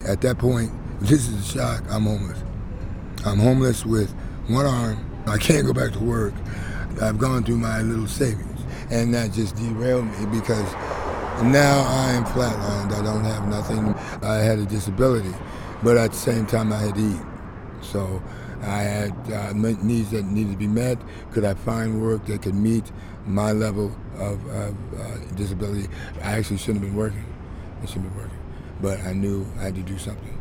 At that point, this is a shock, I'm homeless. I'm homeless with one arm. I can't go back to work. I've gone through my little savings, and that just derailed me because now I am flatlined. I don't have nothing. I had a disability, but at the same time I had to eat. So I had needs that needed to be met. Could I find work that could meet my level of disability? I actually shouldn't have been working. I shouldn't have been working. But I knew I had to do something.